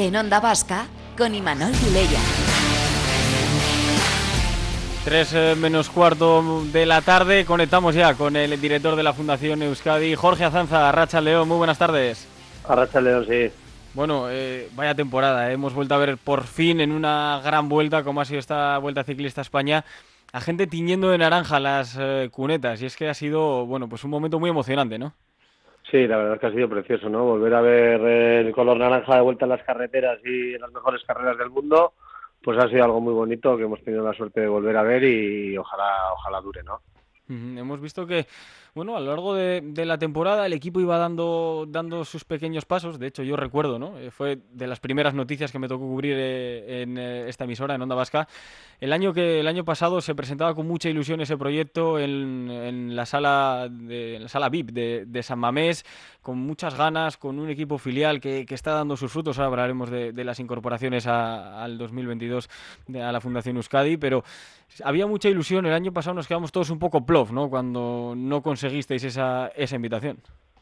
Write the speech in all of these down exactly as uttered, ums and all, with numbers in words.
En Onda Vasca, con Imanol Vilella. Tres eh, menos cuarto de la tarde, conectamos ya con el director de la Fundación Euskadi, Jorge Azanza. Arratsaldeon, muy buenas tardes. Arratsaldeon, sí. Bueno, eh, vaya temporada, eh. hemos vuelto a ver por fin en una gran vuelta, como ha sido esta Vuelta Ciclista a España, a gente tiñendo de naranja las eh, cunetas, y es que ha sido, bueno, pues un momento muy emocionante, ¿no? Sí, la verdad es que ha sido precioso, ¿no? Volver a ver el color naranja de vuelta en las carreteras y en las mejores carreras del mundo, pues ha sido algo muy bonito que hemos tenido la suerte de volver a ver y ojalá, ojalá dure, ¿no? Uh-huh. Hemos visto que, bueno, a lo largo de, de la temporada el equipo iba dando, dando sus pequeños pasos. De hecho, yo recuerdo, ¿no? Eh, fue de las primeras noticias que me tocó cubrir eh, en eh, esta emisora, en Onda Vasca. El año que el año pasado se presentaba con mucha ilusión ese proyecto en, en la sala de, en la sala V I P de, de San Mamés, con muchas ganas, con un equipo filial que, que está dando sus frutos. Ahora hablaremos de, de las incorporaciones a, al dos mil veintidós de, a la Fundación Euskadi, pero había mucha ilusión. El año pasado nos quedamos todos un poco plof, ¿no? Cuando no conseguisteis esa, esa invitación.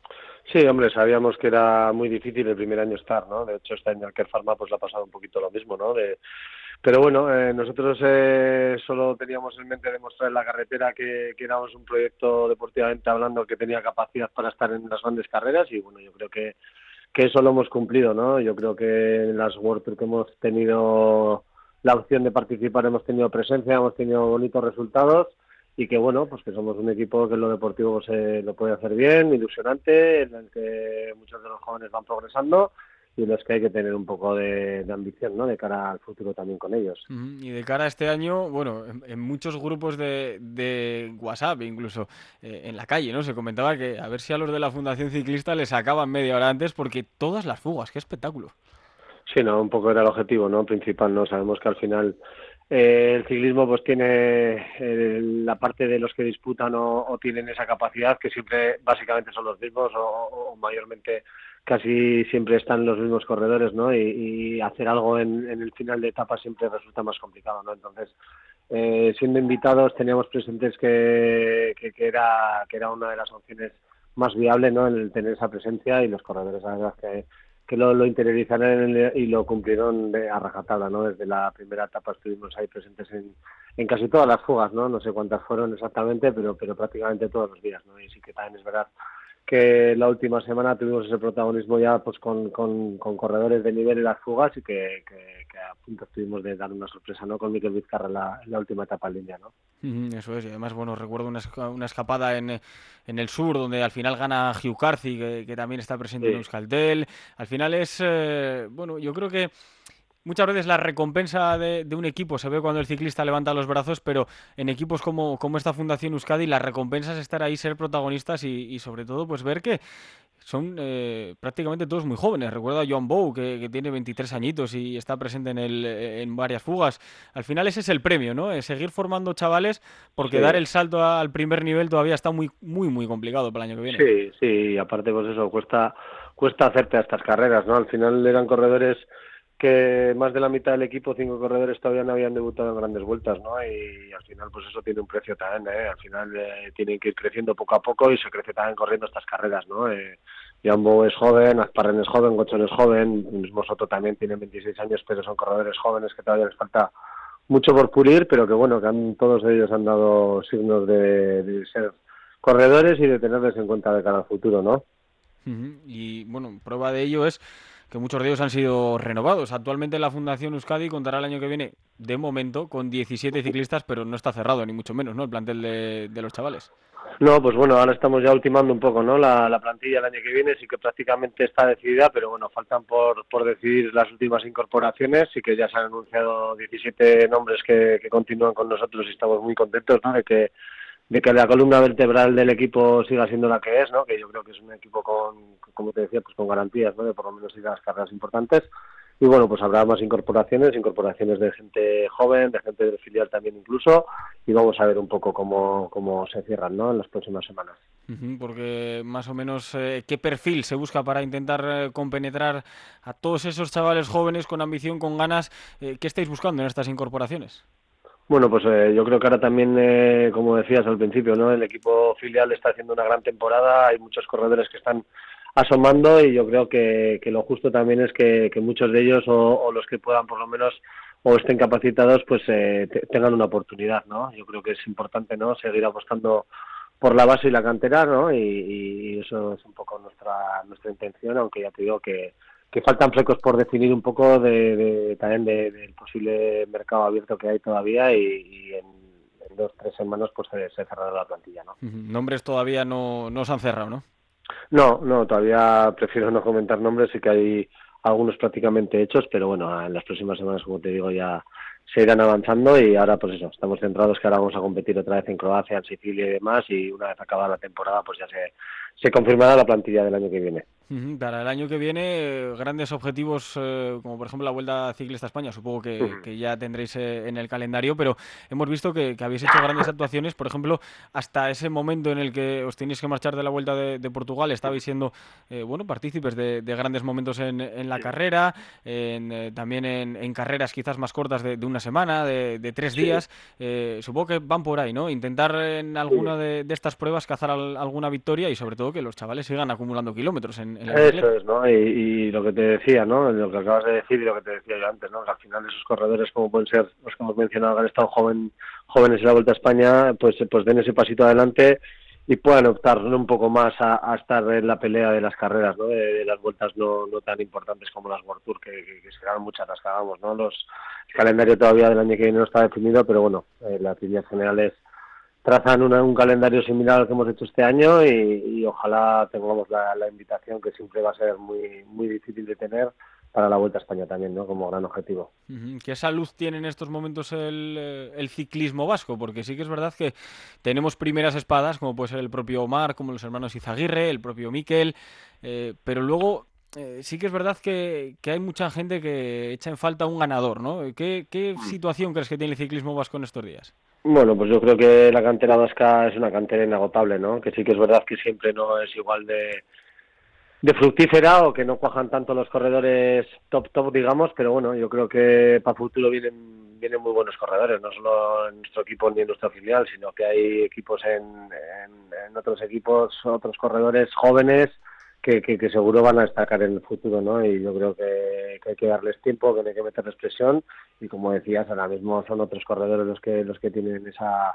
Sí, hombre, sabíamos que era muy difícil el primer año estar, ¿no? De hecho, este año el Kerpharma pues le ha pasado un poquito lo mismo, ¿no? De... Pero bueno, eh, nosotros eh, solo teníamos en mente demostrar en la carretera que, que éramos un proyecto deportivamente hablando que tenía capacidad para estar en las grandes carreras y bueno, yo creo que, que eso lo hemos cumplido, ¿no? Yo creo que en las World Tour que hemos tenido la opción de participar hemos tenido presencia, hemos tenido bonitos resultados y que bueno, pues que somos un equipo que en lo deportivo se lo puede hacer bien, ilusionante, en el que muchos de los jóvenes van progresando y en los que hay que tener un poco de, de ambición, ¿no? De cara al futuro también con ellos. Uh-huh. Y de cara a este año, bueno, en, en muchos grupos de, de WhatsApp, incluso eh, en la calle, ¿no? Se comentaba que a ver si a los de la Fundación Ciclista les sacaban media hora antes porque todas las fugas, qué espectáculo. Sí, no, un poco era el objetivo, ¿no? Principal, ¿no? Sabemos que al final eh, el ciclismo pues tiene eh, la parte de los que disputan o, o tienen esa capacidad que siempre básicamente son los mismos o, o mayormente casi siempre están los mismos corredores, ¿no? Y, y hacer algo en, en el final de etapa siempre resulta más complicado, ¿no? Entonces, eh, siendo invitados teníamos presentes que, que, que era que era una de las opciones más viables, ¿no? El tener esa presencia y los corredores, la verdad que que lo, lo interiorizaron y lo cumplieron de, a rajatabla, ¿no? Desde la primera etapa estuvimos ahí presentes en, en casi todas las fugas, ¿no? No sé cuántas fueron exactamente, pero pero prácticamente todos los días, ¿no? Y sí que también es verdad que la última semana tuvimos ese protagonismo ya pues con, con, con corredores de nivel en las fugas y que, que, que a punto estuvimos de dar una sorpresa, ¿no? Con Mikel Vizcarra en la, en la última etapa en línea, ¿no? Eso es, y además, bueno, recuerdo una, una escapada en, en el sur, donde al final gana Hugh Carthy, que, que también está presente Sí. en Euskaltel. Al final es, eh, bueno, yo creo que muchas veces la recompensa de, de un equipo se ve cuando el ciclista levanta los brazos, pero en equipos como, como esta Fundación Euskadi, la recompensa es estar ahí, ser protagonistas y, y sobre todo, pues ver que son eh, prácticamente todos muy jóvenes. Recuerdo a Joan Bou, que, que tiene veintitrés añitos y está presente en, el, en varias fugas. Al final ese es el premio, ¿no? Es seguir formando chavales, porque Sí. dar el salto a, al primer nivel todavía está muy, muy, muy complicado para el año que viene. Sí, sí, aparte pues eso, cuesta cuesta hacerte a estas carreras, ¿no? Al final eran corredores que más de la mitad del equipo, cinco corredores todavía no habían debutado en grandes vueltas, ¿no? Y al final pues eso tiene un precio también, ¿eh? Al final eh, tienen que ir creciendo poco a poco y se crece también corriendo estas carreras, ¿no? Eh, Jambo es joven, Azparren es joven, Gochón es joven, el mismo Soto también tiene veintiséis años, pero son corredores jóvenes que todavía les falta mucho por pulir, pero que bueno, que han, todos ellos han dado signos de, de ser corredores y de tenerles en cuenta de cara al futuro, ¿no? Uh-huh. Y bueno, prueba de ello es que muchos de ellos han sido renovados. Actualmente la Fundación Euskadi contará el año que viene, de momento, con diecisiete ciclistas, pero no está cerrado, ni mucho menos, ¿no? El plantel de, de los chavales. No, pues bueno, ahora estamos ya ultimando un poco, ¿no? La, la plantilla el año que viene sí que prácticamente está decidida, pero bueno, faltan por, por decidir las últimas incorporaciones. Sí que ya se han anunciado diecisiete nombres que, que continúan con nosotros y estamos muy contentos, ¿no? De que de que la columna vertebral del equipo siga siendo la que es, ¿no? Que yo creo que es un equipo con, como te decía, pues con garantías, ¿no? De por lo menos ir a las carreras importantes. Y bueno, pues habrá más incorporaciones, incorporaciones de gente joven, de gente del filial también incluso, y vamos a ver un poco cómo, cómo se cierran, ¿no? En las próximas semanas. Uh-huh, porque más o menos, eh, ¿qué perfil se busca para intentar eh, compenetrar a todos esos chavales jóvenes con ambición, con ganas? Eh, ¿Qué estáis buscando en estas incorporaciones? Bueno, pues eh, yo creo que ahora también, eh, como decías al principio, ¿no? El equipo filial está haciendo una gran temporada, hay muchos corredores que están asomando, y yo creo que, que lo justo también es que, que muchos de ellos o, o los que puedan por lo menos o estén capacitados pues eh, te, tengan una oportunidad, ¿no? Yo creo que es importante, ¿no?, seguir apostando por la base y la cantera, ¿no? Y, y eso es un poco nuestra nuestra intención, aunque ya te digo que, que faltan flecos por definir un poco de, de también de, del posible mercado abierto que hay todavía, y, y en, en dos tres semanas pues se, se cerrará la plantilla, ¿no? Nombres todavía no, no se han cerrado, ¿no? No, no, todavía prefiero no comentar nombres, sí que hay algunos prácticamente hechos, pero bueno, en las próximas semanas, como te digo, ya se irán avanzando, y ahora pues eso, estamos centrados que ahora vamos a competir otra vez en Croacia, en Sicilia y demás, y una vez acabada la temporada pues ya se, se confirmará la plantilla del año que viene. Para el año que viene, grandes objetivos, eh, como por ejemplo la Vuelta Ciclista a España, supongo que, Uh-huh. que ya tendréis eh, en el calendario, pero hemos visto que, que habéis hecho grandes actuaciones, por ejemplo, hasta ese momento en el que os tenéis que marchar de la Vuelta de, de Portugal, estabais siendo eh, bueno, partícipes de, de grandes momentos en, en la carrera, en, eh, también en, en carreras quizás más cortas de, de una semana, de, de tres Sí. días, eh, supongo que van por ahí, ¿no? Intentar en alguna de, de estas pruebas cazar al, alguna victoria, y sobre todo que los chavales sigan acumulando kilómetros en, en la Eso bicicleta. es, ¿no? Y, y lo que te decía, ¿no? Lo que acabas de decir y lo que te decía yo antes, ¿no? Que al final esos corredores, como pueden ser los que hemos mencionado, que han estado joven, jóvenes en la Vuelta a España, pues, pues den ese pasito adelante y puedan optar, ¿no?, un poco más a, a estar en la pelea de las carreras, ¿no? De, de las vueltas no, no tan importantes como las World Tour, que, que, que serán muchas las que hagamos, ¿no? Los, el calendario todavía del año que viene no está definido, pero bueno, eh, las líneas generales trazan una, un calendario similar al que hemos hecho este año, y, y ojalá tengamos la, la invitación, que siempre va a ser muy muy difícil de tener, para la Vuelta a España también, ¿no?, como gran objetivo. Uh-huh. ¿Qué salud tiene en estos momentos el, eh, el ciclismo vasco? Porque sí que es verdad que tenemos primeras espadas, como puede ser el propio Omar, como los hermanos Izaguirre, el propio Mikel, eh, pero luego eh, sí que es verdad que, que hay mucha gente que echa en falta un ganador, ¿no? ¿Qué, qué situación crees que tiene el ciclismo vasco en estos días? Bueno, pues yo creo que la cantera vasca es una cantera inagotable, ¿no? Que sí que es verdad que siempre no es igual de, de fructífera, o que no cuajan tanto los corredores top top, digamos, pero bueno, yo creo que para futuro vienen vienen muy buenos corredores, no solo en nuestro equipo ni en nuestra filial, sino que hay equipos en, en, en otros equipos, otros corredores jóvenes que, que, que seguro van a destacar en el futuro, ¿no? Y yo creo que, que hay que darles tiempo, que hay que meterles presión, y como decías, ahora mismo son otros corredores los que los que tienen esa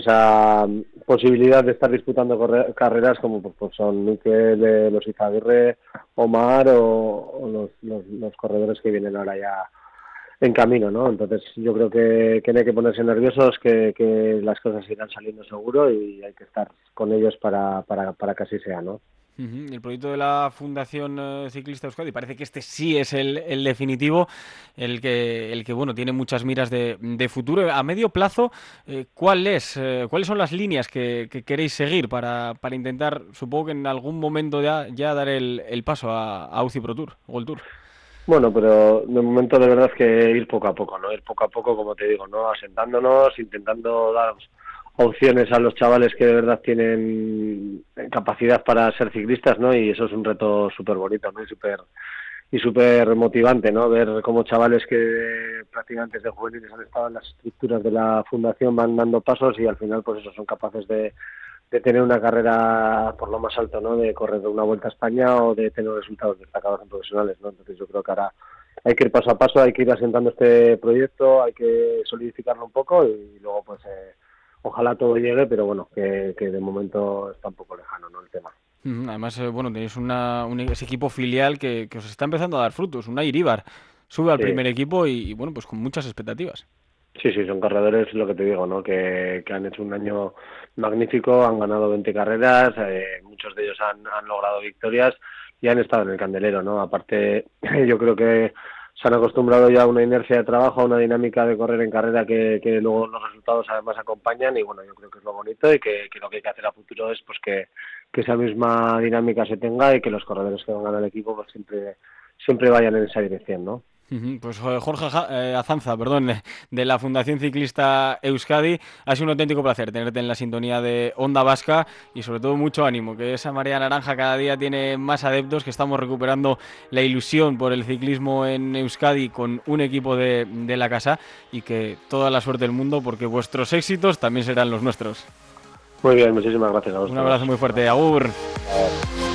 esa posibilidad de estar disputando corre- carreras, como pues, pues son Mikel, eh, los Izaguirre, Omar, o, o los, los, los corredores que vienen ahora ya en camino, ¿no? Entonces yo creo que, que no hay que ponerse nerviosos, que, que las cosas irán saliendo seguro, y hay que estar con ellos para, para, para que así sea, ¿no? Uh-huh. El proyecto de la Fundación eh, Ciclista Euskadi, parece que este sí es el, el definitivo, el que, el que bueno, tiene muchas miras de, de futuro. A medio plazo, eh, ¿cuál es, eh, ¿cuáles son las líneas que, que queréis seguir para, para intentar, supongo que en algún momento ya, ya dar el, el paso a, a U C I Pro Tour, World Tour? Bueno, pero de momento de verdad es que ir poco a poco, ¿no? Ir poco a poco, como te digo, ¿no? Asentándonos, intentando dar opciones a los chavales que de verdad tienen capacidad para ser ciclistas, ¿no? Y eso es un reto súper bonito, ¿no? Y súper y súper motivante, ¿no? Ver cómo chavales que prácticamente desde juveniles han estado en las estructuras de la fundación van dando pasos, y al final pues eso, son capaces de, de tener una carrera por lo más alto, ¿no? De correr una Vuelta a España, o de tener resultados destacados en profesionales, ¿no? Entonces yo creo que ahora hay que ir paso a paso, hay que ir asentando este proyecto, hay que solidificarlo un poco, y luego pues eh, ojalá todo llegue, pero bueno, que, que de momento está un poco lejano, ¿no?, el tema. Además, eh, bueno, tenéis una, un ese equipo filial que, que os está empezando a dar frutos. Una Iríbar sube al Sí. primer equipo y, y, bueno, pues con muchas expectativas. Sí, sí, son corredores, lo que te digo, ¿no? Que, que han hecho un año magnífico, han ganado veinte carreras, eh, muchos de ellos han, han logrado victorias y han estado en el candelero, ¿no? Aparte, yo creo que se han acostumbrado ya a una inercia de trabajo, a una dinámica de correr en carrera que, que luego los resultados además acompañan, y bueno, yo creo que es lo bonito, y que, que lo que hay que hacer a futuro es pues que, que esa misma dinámica se tenga, y que los corredores que vengan al equipo pues siempre, siempre vayan en esa dirección, ¿no? Pues Jorge eh, Azanza, perdón, de la Fundación Ciclista Euskadi, ha sido un auténtico placer tenerte en la sintonía de Onda Vasca, y sobre todo mucho ánimo, que esa marea naranja cada día tiene más adeptos, que estamos recuperando la ilusión por el ciclismo en Euskadi con un equipo de, de la casa, y que toda la suerte del mundo, porque vuestros éxitos también serán los nuestros. Muy bien, muchísimas gracias a vosotros. Un abrazo muy fuerte, agur.